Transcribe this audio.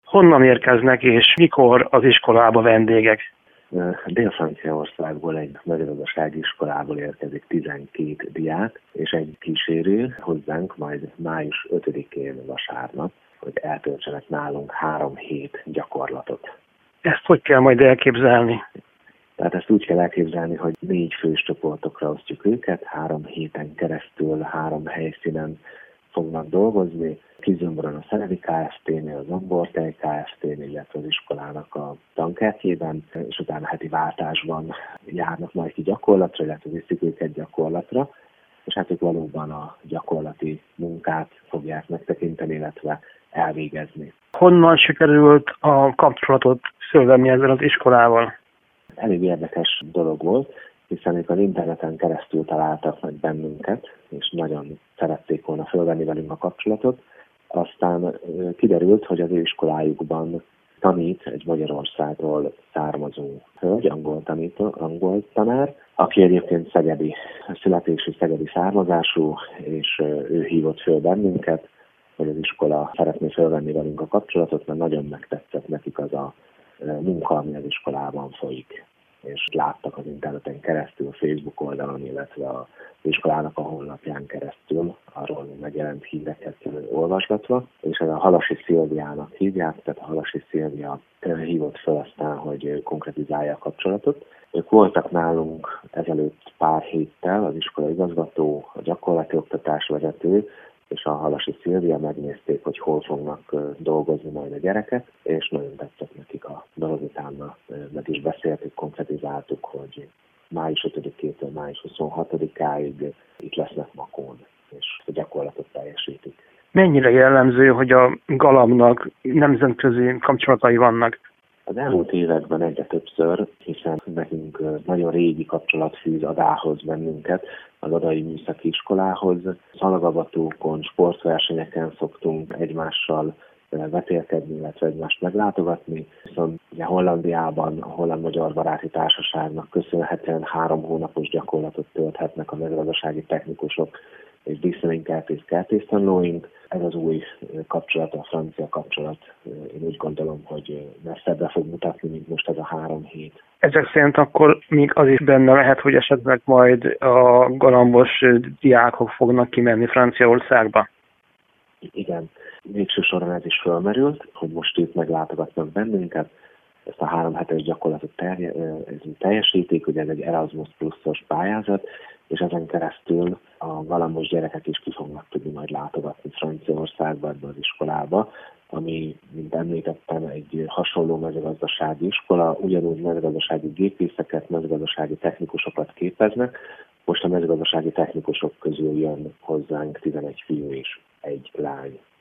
Honnan érkeznek és mikor az iskolába vendégek? Dél-Franciaországból egy mezőgazdasági iskolából érkezik 12 diák és egy kísérő hozzánk majd május 5-én vasárnap, hogy eltöltsenek nálunk 3 hét gyakorlatot. Ezt hogy kell majd elképzelni? Tehát ezt úgy kell elképzelni, hogy 4 fős csoportokra osztjuk őket, 3 héten keresztül 3 helyszínen fognak dolgozni. Kizömbron a Szeredi Kft-nél, az Ambortej Kft-nél, illetve az iskolának a tankertjében, és utána heti váltásban járnak majd ki gyakorlatra, illetve viszik őket gyakorlatra, és hát ők valóban a gyakorlati munkát fogják megtekinteni, illetve elvégezni. Honnan sikerült a kapcsolatot fölvenni ezzel az iskolával? Elég érdekes dolog volt, hiszen ők az interneten keresztül találtak meg bennünket, és nagyon szerették volna fölvenni velünk a kapcsolatot. Aztán kiderült, hogy az ő iskolájukban tanít egy Magyarországról származó hölgy, angol tanár, aki egyébként születésű szegedi származású, és ő hívott föl bennünket, hogy az iskola szeretné fölvenni velünk a kapcsolatot, mert nagyon megtetszett nekik az a munka, ami az iskolában folyik. És láttak az interneten keresztül, Facebook oldalon, illetve az iskolának a honlapján keresztül, arról megjelent híreket olvasgatva, és a Halasi Szilviának hívják, tehát a Halasi Szilvia hívott fel aztán, hogy konkretizálja a kapcsolatot. Ők voltak nálunk ezelőtt pár héttel, az iskola igazgató, a gyakorlati oktatás vezető, és a Halasi Szilvia megnézték, hogy hol fognak dolgozni majd a gyerekek, és nagyon tetszett nekik a dolog, utána meg is beszéltük, konkretizáltuk, hogy május 5-től május 26-áig itt lesznek Makón, és a gyakorlatot teljesítik. Mennyire jellemző, hogy a Galambnak nemzetközi kapcsolatai vannak? Az elmúlt években egyre többször, hiszen nekünk nagyon régi kapcsolat fűz Adához bennünket, az Adai Műszaki Iskolához. Szalagavatókon, sportversenyeken szoktunk egymással vetélkedni, illetve egymást meglátogatni. Viszont ugye Hollandiában a Holland-Magyar Baráti Társaságnak köszönhetően 3 hónapos gyakorlatot tölthetnek a mezőgazdasági technikusok és dísznövénykertész-kertésztanulóink. Ez az új kapcsolat, a francia kapcsolat. Én úgy gondolom, hogy messzebbre fog mutatni, mint most ez a 3 hét. Ezek szerint akkor még az is benne lehet, hogy esetleg majd a galambos diákok fognak kimenni Franciaországba? Igen, végső soron ez is felmerült, hogy most itt meglátogatnak bennünket, ezt a 3 hetes gyakorlatot teljesítik, ugye ez egy Erasmus Plus-os pályázat, és ezen keresztül a galambos gyerekek is ki fognak tudni majd látogatni Franciaországba, ebbe az iskolába, ami, mint említettem, egy hasonló mezőgazdasági iskola, ugyanúgy mezőgazdasági gépészeket, mezőgazdasági technikusokat képeznek. Most a mezőgazdasági technikusok közül jön hozzánk 11 fiú és 1 lány.